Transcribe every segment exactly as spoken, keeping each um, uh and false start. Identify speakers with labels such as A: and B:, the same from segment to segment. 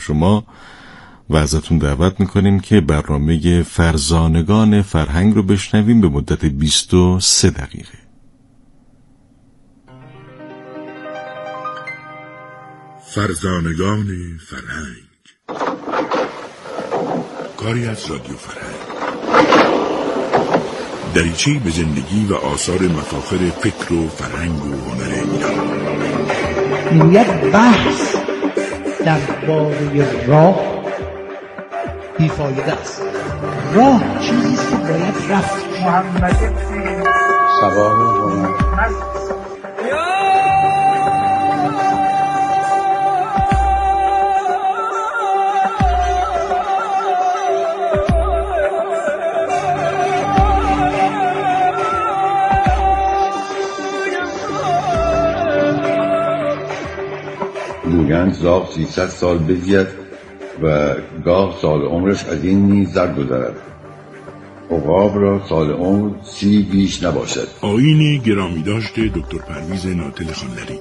A: شما و ازتون دعوت میکنیم که برنامه فرزانگان فرهنگ رو بشنویم به مدت بیست و سه دقیقه.
B: فرزانگان فرهنگ، کاری از رادیو فرهنگ، دریچه‌ای به زندگی و آثار مفاخر فکر و فرهنگ و هنر ایران.
C: یک بحث درباره راه بیفایده است. راه چیزیست که باید رفت. محمد
D: سوار روان گویند زاغ سیصد سال بزید و گاه سال عمرش از این نیز درگذرد. عقاب را سال عمر سی بیش نباشد.
B: آیین گرامی داشته دکتر پرویز ناطل خانلری.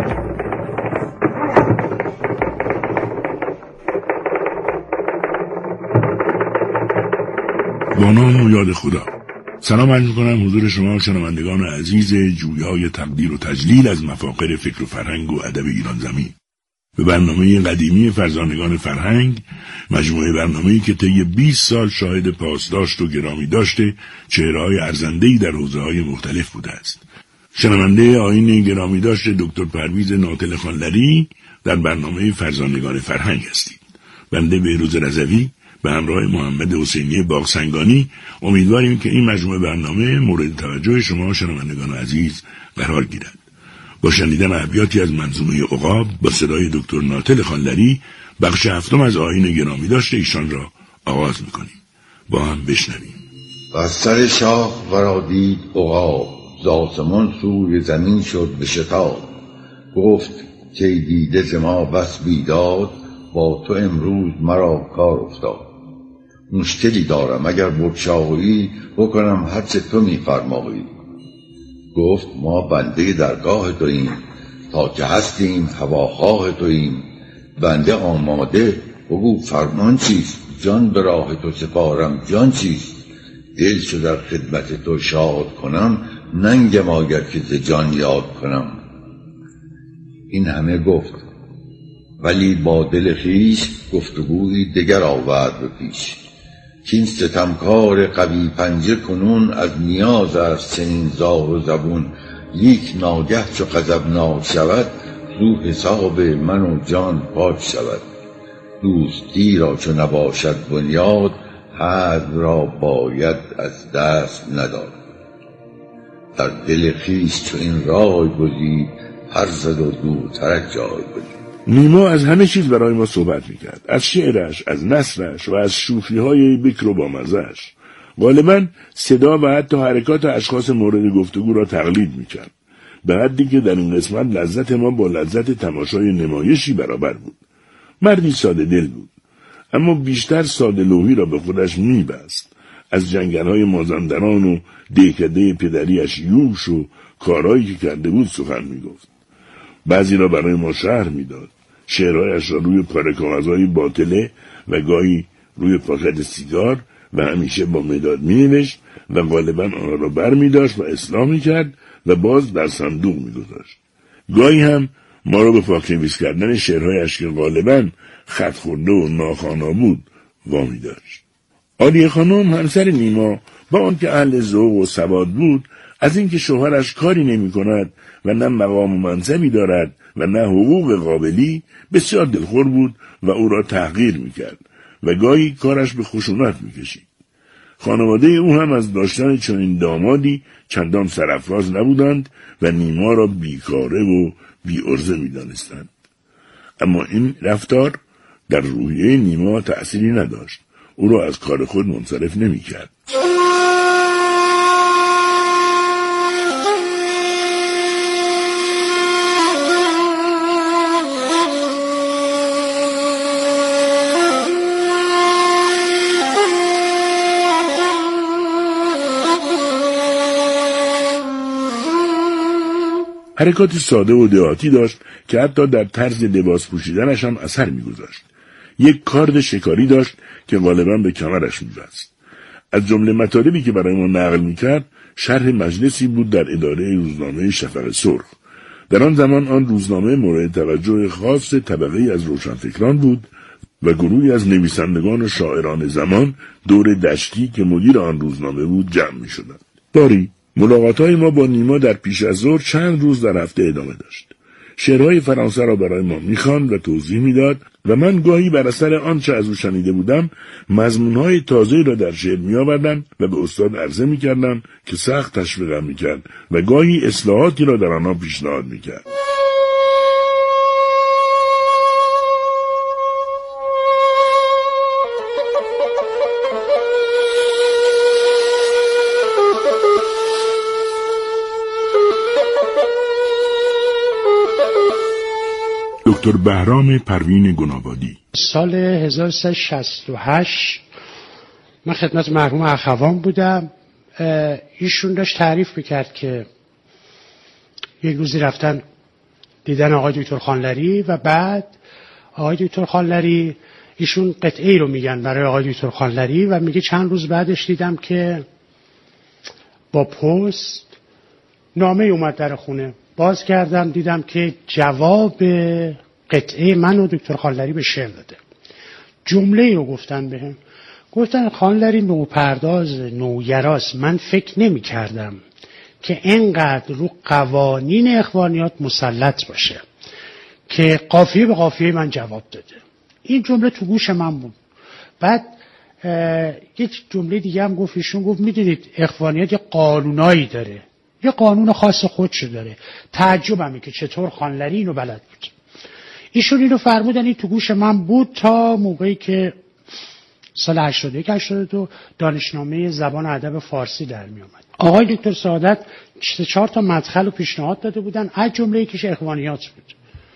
B: با نام و یاد خدا. سلام عرض می‌کنم حضور شما شنوندگان عزیز جویای تقدیر و تجلیل از مفاخر فکر و فرهنگ و ادب ایران زمین. به برنامه قدیمی فرزانگان فرهنگ، مجموعه برنامه‌ای که طی بیست سال شاهد پاسداشت و گرامی داشته چهره‌های ارزنده‌ای در حوزه‌های مختلف بوده است. شنونده آیین گرامی داشته دکتر پرویز ناطل خانلری در برنامه فرزانگان فرهنگ هستید. بنده بهروز رضوی به همراه محمد حسینی باغسنگانی امیدواریم که این مجموعه برنامه مورد توجه شما شنوندگان عزیز قرار گیرد. با شنیدن ابیاتی از منظومه عقاب با صدای دکتر ناطل خانلری بخش هفتم از آیین گرامی داشته ایشان را آغاز میکنیم. با هم بشنویم.
D: و از سر شاخ ورادید عقاب، ز آسمان سوی زمین شد به شتاب. گفت که دیده ز ما بس بیداد، با تو امروز مرا کار افتاد. مشکلی دارم اگر بگشایی، بکنم هرچه تو میفرمایی. گفت ما بنده درگاه توییم، تا که هستیم هواخواه توییم. بنده آماده، بگو فرمان چیست؟ جان به راه تو سپارم، جان چیست؟ دل چو در خدمت تو شاد کنم، ننگم آگر که ز جان یاد کنم. این همه گفت، ولی با دل خویش گفتگویی دگر آورد به پیش. کین ستمکار قوی پنجه کنون، از نیاز است چنین زار و زبون. لیک ناگه چو غضبناک شود، زو حساب من و جان پاک شود. دوستی را چو نباشد بنیاد، حرب را باید از دست نداد. در دل خویش چو این رای گزید، پر زد و دورترک جای بدید.
B: نیما از همه چیز برای ما صحبت میکرد، از شعرش، از نثرش و از شوخی‌های بکر و بامزه‌اش. غالباً صدا و حتی حرکات اشخاص مورد گفتگو را تقلید میکرد، به حدی که در این قسمت لذت ما با لذت تماشای نمایشی برابر بود. مردی ساده دل بود، اما بیشتر ساده لوحی را به خودش میبست. از جنگل‌های مازندران و دهکده پدریش یوش و کارهایی که کرده بود سخن میگفت. بعضی را برای ما شرح میداد. شعرهایش را روی پاره کاغذهای باطله و گاهی روی پاکت سیگار و همیشه با مداد مینوشت و غالباً آنها را بر میداشت و اصلاح میکرد و باز در صندوق میگذاشت. گاهی هم ما را به پاک‌نویس کردن شعرهایش که غالباً خط خورده و ناخوانا بود وامی داشت. عالیه خانم همسر نیما با آنکه اهل ذوق و سواد بود، از اینکه شوهرش کاری نمی کند و نه مقام و منصبی دارد و نه حقوق قابلی، بسیار دلخور بود و او را تحقیر می کرد و گاهی کارش به خشونت می کشید. خانواده او هم از داشتن چنین دامادی چندان سرافراز نبودند و نیما را بیکاره و بی‌عرضه می دانستند. اما این رفتار در روحیه نیما تأثیری نداشت. او را از کار خود منصرف نمی کرد. حرکاتی ساده و دهاتی داشت که حتی در طرز لباس پوشیدنش هم اثر می‌گذاشت. یک کارد شکاری داشت که غالبا به کمرش می‌بست. از جمله مطالبی که برای ما نقل می‌کرد شرح مجلسی بود در اداره روزنامه شفق سرخ. در آن زمان آن روزنامه مورد توجه خاص طبقه‌ای از روشنفکران بود و گروهی از نویسندگان و شاعران زمان دور دشتی که مدیر آن روزنامه بود جمع می‌شدند. باری ملاقات‌های ما با نیما در پیش از ظهر چند روز در هفته ادامه داشت. شعرهای فرانسه را برای ما می‌خواند و توضیح می‌داد و من گاهی بر اثر آنچه از او شنیده بودم مضمون‌های تازه‌ای را در شعر می‌آوردم و به استاد عرضه می‌کردم که سخت تشویقم می‌کرد و گاهی اصلاحاتی را در آنها پیشنهاد می‌کرد. دکتر بهرام پروین گنابادی.
E: سال هزار و سیصد و شصت و هشت من خدمت مرحوم اخوان بودم. ایشون داشت تعریف میکرد که یک روزی رفتن دیدن آقای دکتر خانلری و بعد آقای دکتر خانلری ایشون قطعه ای رو میگن برای آقای دکتر خانلری و میگه چند روز بعدش دیدم که با پست نامه اومد در خونه. باز کردم دیدم که جواب قطعه من و دکتر خانلری به شعر داده. جمله رو گفتن بهم، گفتن خانلری نوپرداز نویراست. من فکر نمی کردم که اینقدر رو قوانین اخوانیات مسلط باشه که قافیه به قافیه من جواب داده. این جمله تو گوش من بود. بعد یک جمله دیگه هم گفت ایشون، گفت میدونید اخوانیات یه قانونایی داره، یه قانون خاص خودشو داره. تعجبمه که چطور خانلری اینو بلد بود. ایشون اینو فرمودن، این تو گوش من بود تا موقعی که سال هشتاد و یک هشتاد و دو دانشنامه زبان ادب فارسی در می اومد. آقای دکتر سعادت سه چهار تا مدخل و پیشنهاد داده بودن، از جمله یکیش اخوانیات بود.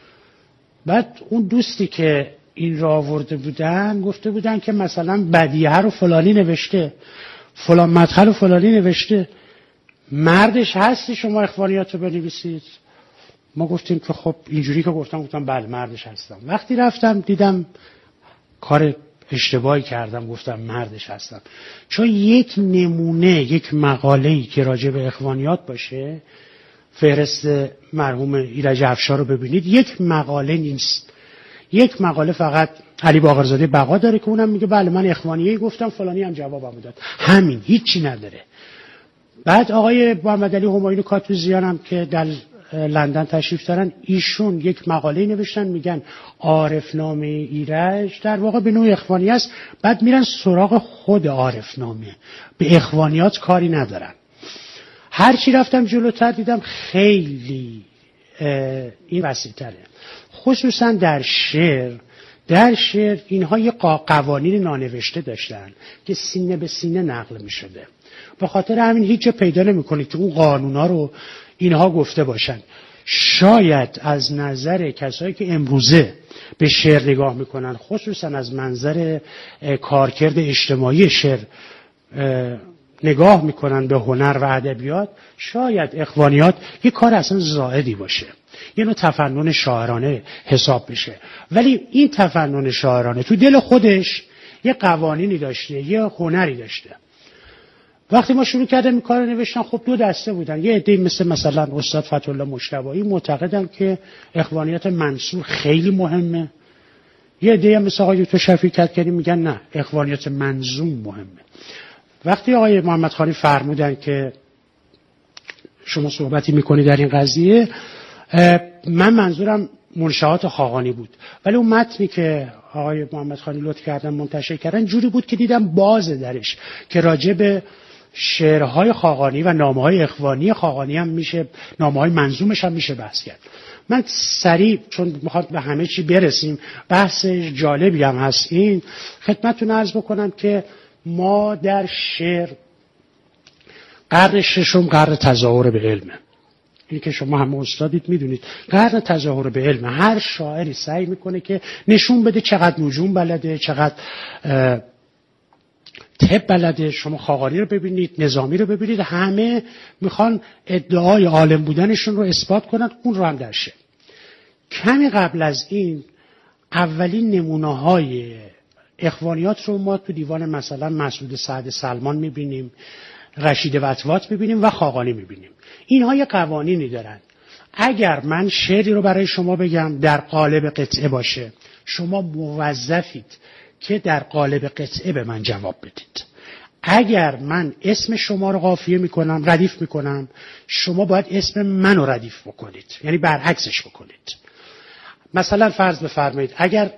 E: بعد اون دوستی که این را آورده بودن گفته بودن که مثلا بدیهه رو فلانی نوشته، فلان مدخل رو فلانی نوشته، مردش هستی شما اخوانیات رو بنویسید؟ ما گفتیم که خب اینجوری که گفتم گفتم بله مردش هستم. وقتی رفتم دیدم کار اشتباهی کردم، گفتم مردش هستم. چون یک نمونه، یک مقاله‌ای که راجع به اخوانیات باشه، فهرست مرحوم ایرج افشار رو ببینید، یک مقاله نیست. یک مقاله فقط علی باقرزاده بقا داره که اونم میگه بله من اخوانیه گفتم فلانی هم جوابم داد. همین، هیچی نداره. بعد آقای محمد علی همایون کاتوزیان هم که در لندن تشریف دارن، ایشون یک مقاله نوشتن میگن عارفنامه ایرج در واقع به نوع اخوانی است. بعد میرن سراغ خود عارفنامه، به اخوانیات کاری ندارن. هرچی رفتم جلوتر دیدم خیلی این وسیع‌تره. خصوصا در شعر در شعر اینها یه قوانین نانوشته داشتن که سینه به سینه نقل می شده. به خاطر همین هیچ جا پیدا نمی کنید که اون قانونا رو اینها گفته باشن. شاید از نظر کسایی که امروزه به شعر نگاه میکنن، خصوصا از منظر کارکرد اجتماعی شعر نگاه میکنن به هنر و ادبیات، شاید اخوانیات یه کار اصلا زائدی باشه، یه نوع تفنن شاعرانه حساب بشه. ولی این تفنن شاعرانه تو دل خودش یه قوانینی داشته، یه هنری داشته. وقتی ما شروع کردیم این کار رو نوشتن، خب دو دسته بودن. یه عده‌ای مثل مثلا استاد فتح‌الله مجتبی معتقدن که اخوانیات منصور خیلی مهمه. یه عده‌ای مثل آقای دکتر شفیع کدکنی میگن نه، اخوانیات منظوم مهمه. وقتی آقای محمد خانی فرمودن که شما صحبتی میکنی در این قضیه، من منظورم منشآت خاقانی بود، ولی اون متنی که آقای محمد خانی لطف کردن منتشر کردن جوری بود که دیدم بازه درش که راجع به شعرهای خاقانی و نامه‌های اخوانی خاقانی هم میشه، نامه‌های منظومش هم میشه بحث کرد. من سریع چون میخواد به همه چی برسیم، بحث جالبی هم هست، این خدمتتون عرض بکنم که ما در شعر قرن ششم قرن تظاهر به علمه. این که شما همه استادید میدونید قرن تظاهر به علم. هر شاعری سعی میکنه که نشون بده چقدر نجوم بلده، چقدر طب بلده. شما خاقانی رو ببینید، نظامی رو ببینید، همه میخوان ادعای عالم بودنشون رو اثبات کنن. اون رو هم در شعر. کمی قبل از این اولین نمونه های اخوانیات رو ما تو دیوان مثلا مسعود سعد سلمان میبینیم، رشید وطواط میبینیم و خاقانی میبینیم. اینها یه قوانینی دارن. اگر من شعری رو برای شما بگم در قالب قطعه باشه، شما موظفید که در قالب قطعه به من جواب بدید. اگر من اسم شما رو قافیه میکنم، ردیف میکنم، شما باید اسم منو ردیف بکنید، یعنی برعکسش بکنید. مثلا فرض بفرمایید اگر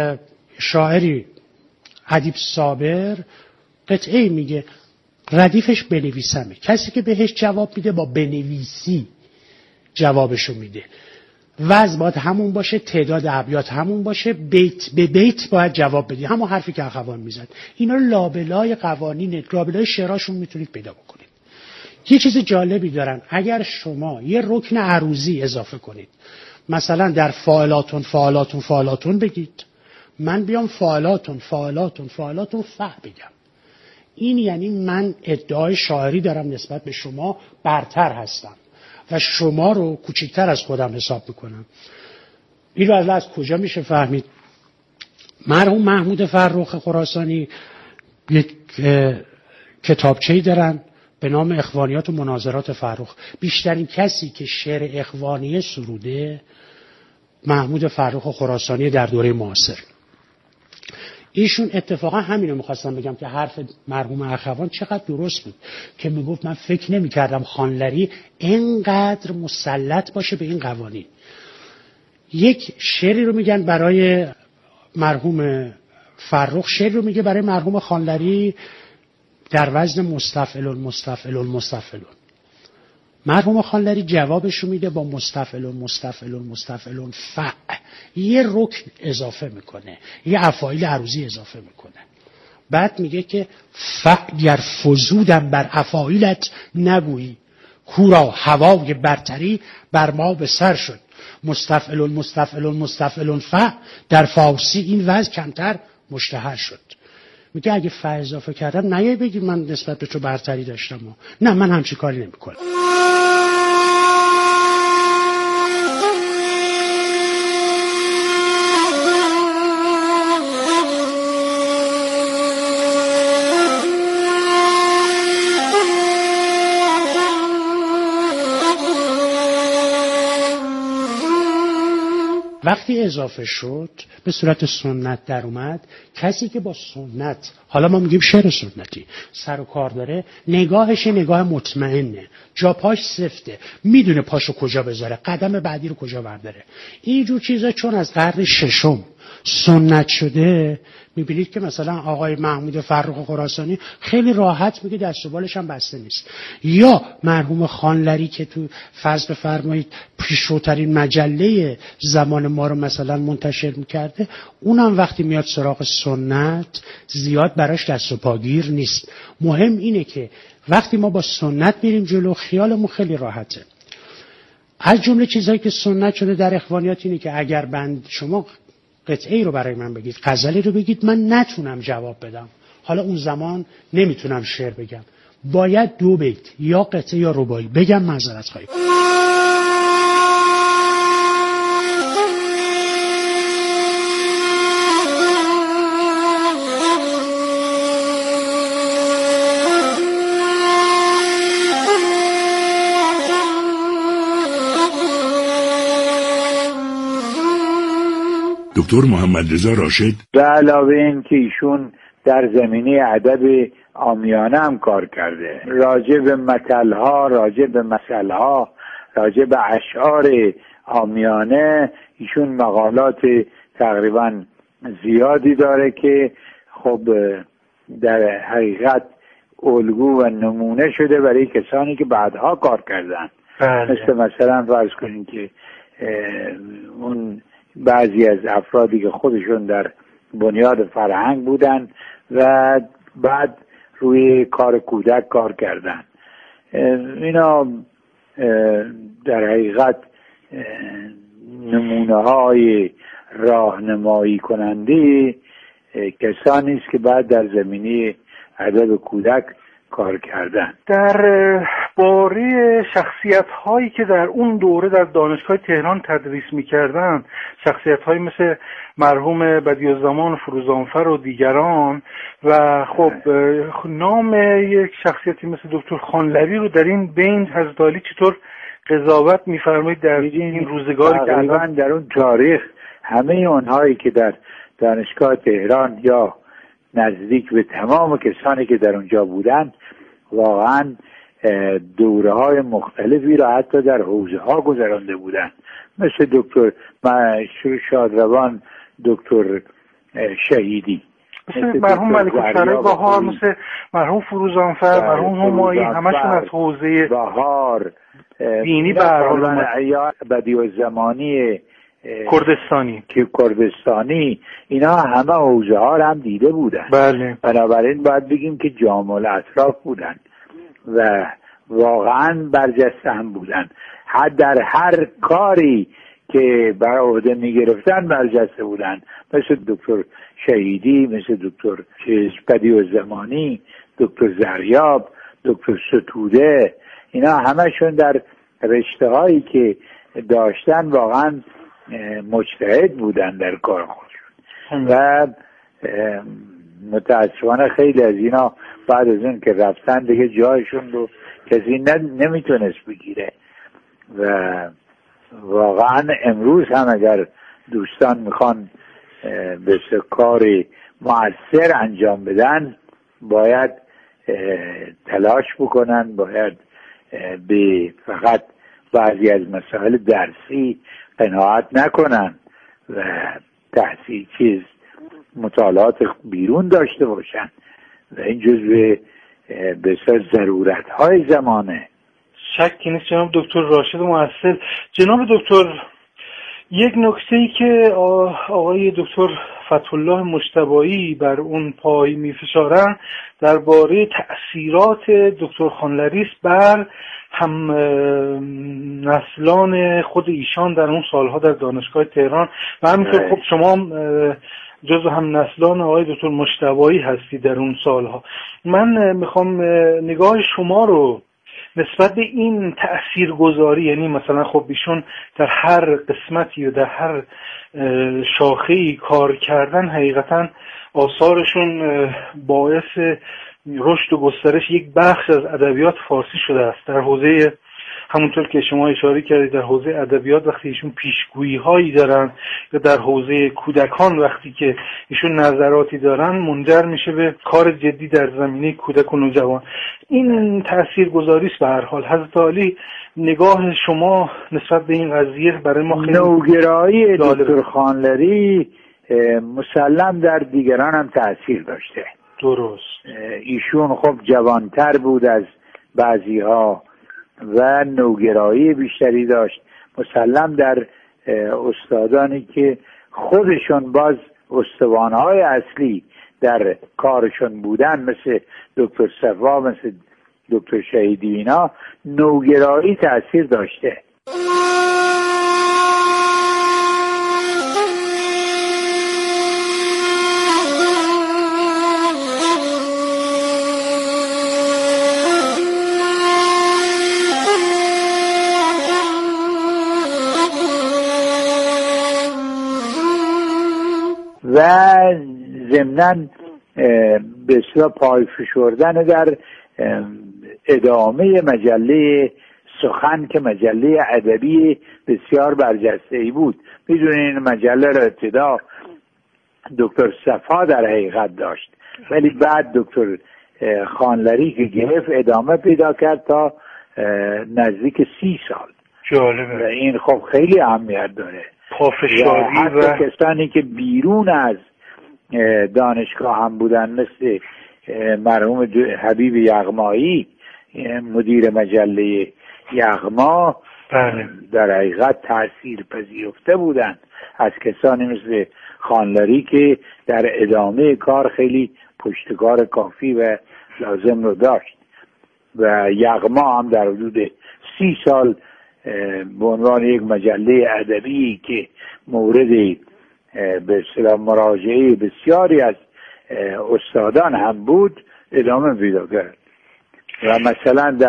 E: شاعری ادیب صابر قطعه میگه، ردیفش بنویسمه، کسی که بهش جواب میده با بنویسی جوابشو میده. وزن باید همون باشه، تعداد ابیات همون باشه، بیت به بیت باید جواب بدی، همون حرفی که اخوان میزد. اینا لابلای قوانین، لابلای شعراشون میتونید پیدا بکنید. یه چیز جالبی دارن، اگر شما یه رکن عروضی اضافه کنید، مثلا در فاعلاتون فاعلاتون فاعلاتون بگید، من بیام فاعلاتون فاعلاتون فاعلاتون ف بگم، این یعنی من ادعای شاعری دارم نسبت به شما، برتر هستم و شما رو کوچکتر از خودم حساب میکنم. این رو از کجا میشه فهمید؟ مرحوم محمود فرخ خراسانی یک کتابچه‌ای دارن به نام اخوانیات و مناظرات فرخ. بیشترین کسی که شعر اخوانیه سروده محمود فرخ خراسانی در دوره معاصر. ایشون اتفاقا همین رو میخواستم بگم که حرف مرحوم اخوان چقدر درست بود که میگفت من فکر نمیکردم خانلری اینقدر مسلط باشه به این قوانین. یک شعری رو میگن برای مرحوم فرخ، شعری رو میگه برای مرحوم خانلری در وزن مستفعلون مستفعلون مستفعلون. مرحوم خانلری جوابش رو میده با مستفعلون مستفعلون مستفعلون ف، یه رکن اضافه میکنه، یه افاعیل عروضی اضافه میکنه. بعد میگه که ف گر فزودم بر افاعیلت نگویی، کورا هوای برتری بر ما به سر شد. مستفعلون مستفعلون مستفعلون ف، در فارسی این وزن کمتر مشتهر شد. میگه اگه ف اضافه کردم نیای بگی من نسبت به تو برتری داشتم و نه، من همچین کاری نمیکنم. وقتی اضافه شد به صورت سنت در اومد، کسی که با سنت، حالا ما میگیم شعر سنتی، سر و کار داره، نگاهش نگاه مطمئنه، جا پاش سفته، میدونه پاشو کجا بذاره، قدم بعدی رو کجا برداره. اینجور چیزا چون از قرن ششم سنت شده، میبینید که مثلا آقای محمود فرخ خراسانی خیلی راحت میگه دست و بالش هم بسته نیست. یا مرحوم خانلری که تو فرض بفرمایید پیشروترین مجله زمان ما رو مثلا منتشر میکرده، اونم وقتی میاد سراغ سنت زیاد براش دست و پاگیر نیست. مهم اینه که وقتی ما با سنت میریم جلو خیالمون خیلی راحته. از جمله چیزایی که سنت شده در اخوانیات اینه که اگر بند شما قطعه ای رو برای من بگید، غزلی رو بگید، من نتونم جواب بدم، حالا اون زمان نمیتونم شعر بگم، باید دو بیت یا قطعه یا رباعی بگم، معذرت خواهی.
B: دکتر محمد رضا راشد
F: به علاوه این که ایشون در زمینه ادب عامیانه هم کار کرده، راجع به متل‌ها، راجع به مثل‌ها، راجع به اشعار عامیانه ایشون مقالات تقریبا زیادی داره که خب در حقیقت الگو و نمونه شده برای کسانی که بعدها کار کردن. مثل مثلا فرض کنید که اون بعضی از افرادی که خودشون در بنیاد فرهنگ بودن و بعد روی کار کودک کار کردن، اینا در حقیقت نمونه های راهنمایی کننده کسانی است که بعد در زمینه ادب کودک کار کردن. در
G: درباره شخصیت‌هایی که در اون دوره در دانشگاه تهران تدریس می‌کردن، شخصیت‌هایی مثل مرحوم بدیع‌الزمان فروزانفر و دیگران، و خب نام یک شخصیتی مثل دکتر خانلری رو در این بین حضرت عالی چطور قضاوت می‌فرمایید در این روزگاری که
F: تقریباً در اون تاریخ همه اونهایی که در دانشگاه تهران یا نزدیک به تمام کسانی که در اونجا بودن واقعاً دوره های مختلفی را حتی در حوزه ها گذرانده بودن، مثل دکتر شادروان، دکتر شهیدی،
G: مثل مرحوم ملک الشعراء بهار، مثل مرحوم فروزانفر، مرحوم همایی، همشون از حوزه
F: بهار
G: دینی به هر حال
F: بدیع‌الزمانی
G: کردستانی
F: که کردستانی اینا همه حوزه ها رو هم دیده بودن.
G: بله.
F: بنابراین باید بگیم که جامع الاطراف بودن و واقعا برجسته هم بودن، حد در هر کاری که بر عهده میگرفتن برجسته بودن، مثل دکتر شهیدی، مثل دکتر بدیع‌الزمانی، دکتر زریاب، دکتر ستوده، اینا همشون در رشته هایی که داشتن واقعا مجتهد بودن در کار خودشون و متاسفانه خیلی از اینا بعد از اون که رفتن دیگه جایشون رو کسی نمیتونست بگیره و واقعا امروز هم اگر دوستان میخوان به کار مؤثر انجام بدن باید تلاش بکنن، باید به فقط بعضی از مسائل درسی قناعت نکنن و تحصیل چیز مطالعات بیرون داشته باشن و این جزو بسیار ضرورت های زمانه.
G: شکی نیست جناب دکتر راشد مؤثر. جناب دکتر، یک نکته‌ای که آقای دکتر فتح‌الله مجتبی بر اون پای می‌فشارن درباره تأثیرات دکتر خانلری است بر هم نسلان خود ایشان در اون سالها در دانشگاه تهران و همینطور خب شما جزو هم نسلان آقای دکتر مجتبی هستی در اون سالها. من میخوام نگاه شما رو نسبت به این تأثیرگذاری، یعنی مثلا خب ایشون در هر قسمتی و در هر شاخه‌ای کار کردن، حقیقتا آثارشون باعث رشد و گسترش یک بخش از ادبیات فارسی شده است. در حوزه همونطور که شما اشاره کردید در حوزه ادبیات وقتی ایشون پیشگویی هایی دارن یا در حوزه کودکان وقتی که ایشون نظراتی دارن منجر میشه به کار جدی در زمینه کودک و نوجوان. این تاثیرگذاری است به هر حال. حضرت عالی نگاه شما نسبت به این قضیه برای ما خیلی
F: نوگرایی دکتر خانلری مسلم در دیگران هم تأثیر داشته.
G: درست.
F: ایشون خب جوانتر بود از بعضی ها و نوگرایی بیشتری داشت، مسلم در استادانی که خودشون باز استوانهای اصلی در کارشون بودن مثل دکتر صفا، مثل دکتر شهیدی، اینا نوگرایی تأثیر داشته. و ضمناً به اصطلاح پای فشردن در ادامه مجله سخن که مجله ادبی بسیار برجسته‌ای بود. میدونین این مجله را ابتدا دکتر صفا در حقیقت داشت ولی بعد دکتر خانلری که گرفت ادامه پیدا کرد تا نزدیک سی سال.
G: جالبه.
F: و این خب خیلی اهمیت داره.
G: پافشاری
F: و حتی و... کسانی که بیرون از دانشگاه هم بودن مثل مرحوم حبیب یغمایی مدیر مجله یغما
G: بله.
F: در حقیقت تأثیر پذیرفته بودن از کسانی مثل خانلری که در ادامه کار خیلی پشتکار کافی و لازم رو داشت و یغما هم در حدود سی سال به عنوان یک مجله ادبی که مورد به اصطلاح مراجعه بسیاری از استادان هم بود ادامه پیدا کرد و مثلا در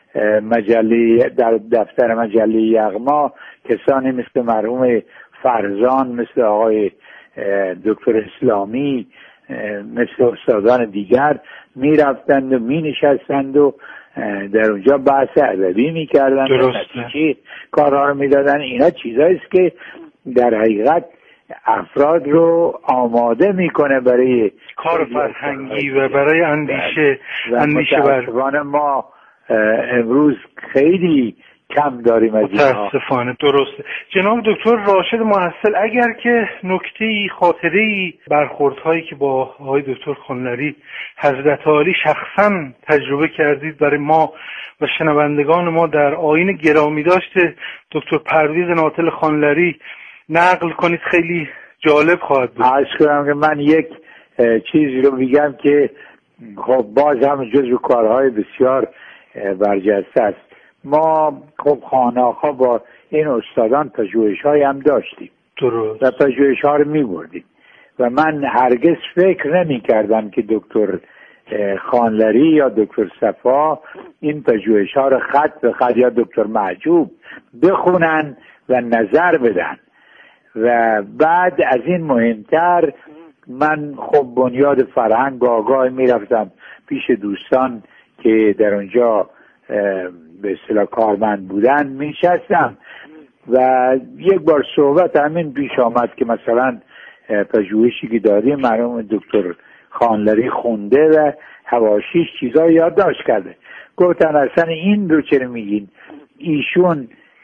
F: مجله در دفتر مجله یغما کسانی مثل مرحوم فرزان، مثل آقای دکتر اسلامی، مثل استادان دیگر می رفتند و می نشستند و در اونجا بحث ادبی می کردند و نتیجه کارها رو می دادن. اینا چیزایی است که در حقیقت افراد رو آماده میکنه برای
G: کار فرهنگی و برای اندیشه
F: و
G: اندیشه
F: بر ما امروز خیلی کم داریم از اینها.
G: متاسفانه. درسته. جناب دکتر راشد محصل، اگر که نکته‌ای، خاطره‌ای، برخوردهایی که با آقای دکتر خانلری حضرت عالی شخصا تجربه کردید برای ما و شنوندگان ما در آیین گرامی داشته دکتر پرویز ناتل خانلری نقل کنید، خیلی جالب خواهد بود.
F: عرض کنم که من یک چیزی رو میگم که خب باز هم جزو کارهای بسیار برجسته است. ما خب خانه‌ها با این استادان پژوهش‌هایی هم داشتیم.
G: درست.
F: و پژوهش‌ها رو می‌بردیم و من هرگز فکر نمی‌کردم که دکتر خانلری یا دکتر صفا این پژوهش‌ها رو خط به خط یا دکتر معجوب بخونن و نظر بدن. و بعد از این مهمتر من خب بنیاد فرهنگ آگاه میرفتم پیش دوستان که در اونجا به اصطلاح کارمند بودن میشستم و یک بار صحبت همین پیش آمد که مثلا پژوهشی که داریم مرحوم دکتر خانلری خونده و حواشیش چیزا یادداشت کرده. گفتن اصلا این رو چرا میگین؟ ایشون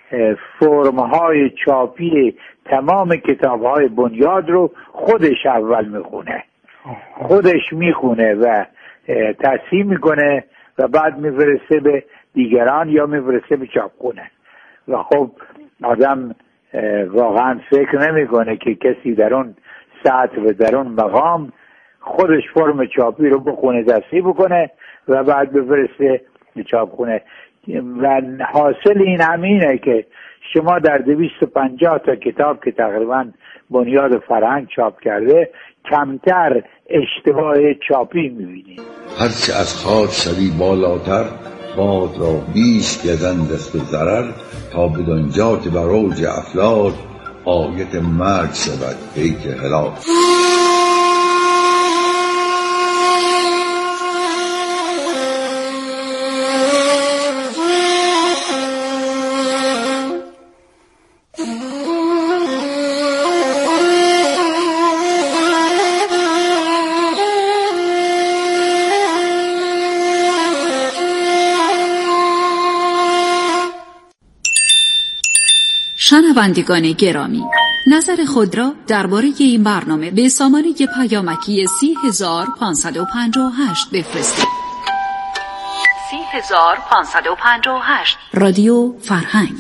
F: فرم‌های چاپی تمام کتاب‌های بنیاد رو خودش اول میخونه، خودش میخونه و تصحیح میکنه و بعد میفرسته به دیگران یا میفرسته به چاپخونه. و خب آدم واقعا فکر نمیکنه که کسی در اون سطح و در اون مقام خودش فرم چاپی رو بخونه، تصحیح بکنه و بعد بفرسته به چاپخونه. و حاصل این همینه که شما در دویست و پنجاه تا کتاب که تقریبا بنیاد فرهنگ چاپ کرده کمتر اشتباه چاپی میبینید.
D: هرچه از خاک شوی بالاتر، باد را بیش گزند است به ضرر، تا بدانجا که بر اوج افلاک آیت مرگ شود پیک هلاک.
H: شنوندگان گرامی، نظر خود را درباره این برنامه به سامانه پیامکی سی هزار پانصد و پنجاه و هشت بفرستید. سی هزار پانصد و پنجاه و هشت رادیو فرهنگ.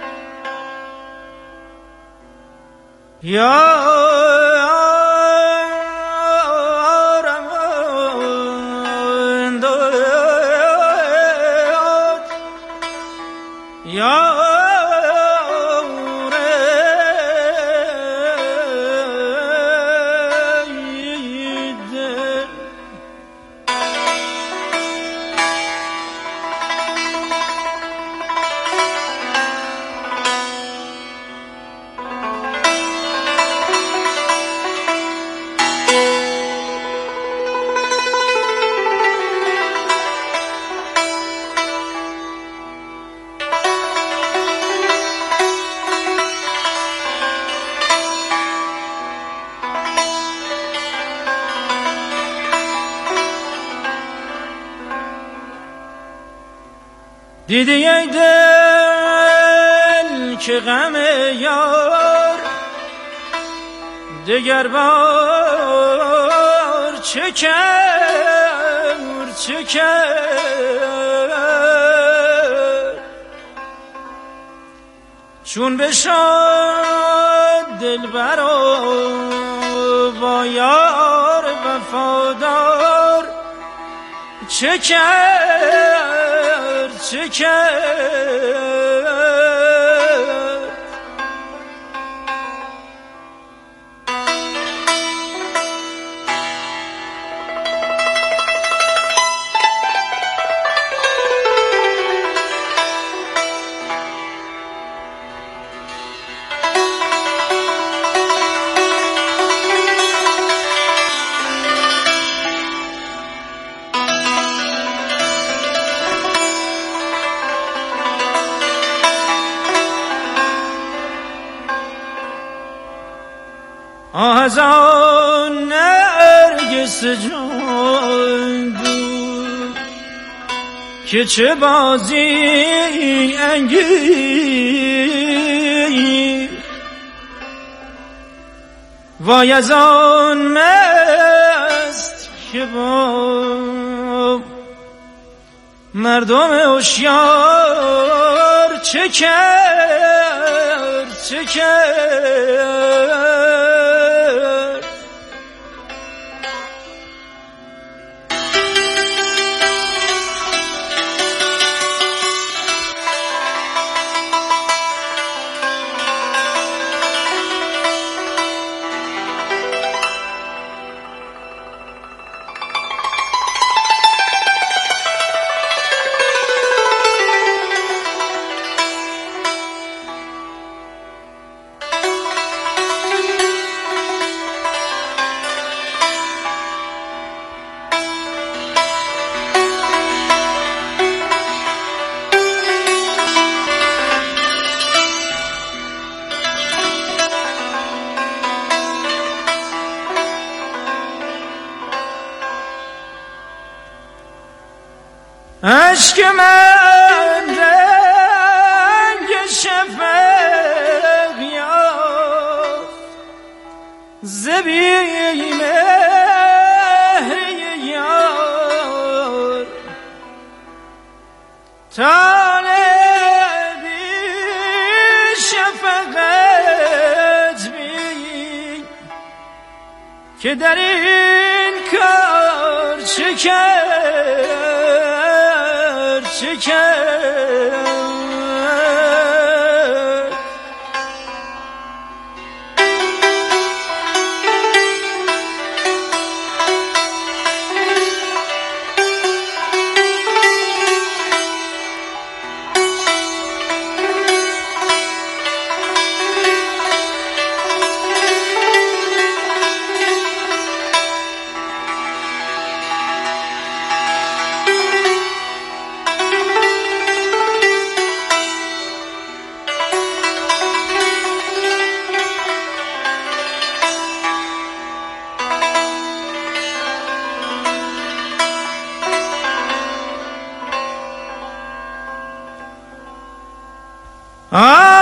I: یا دیدی ای دل که غم یار دگر بار چه کرد چه کرد چون بشد دلبر و با یار وفادار چه کرد چه کرد آه از آن نرگس جان بود که چه بازی انگیز وای از آن مست که با مردم هوشیار چه کرد چه کرد عشق من رنگ شفق یافت ز بیم یار طالبی شفقت بین که در این کار چه کرد چه کرد Ah!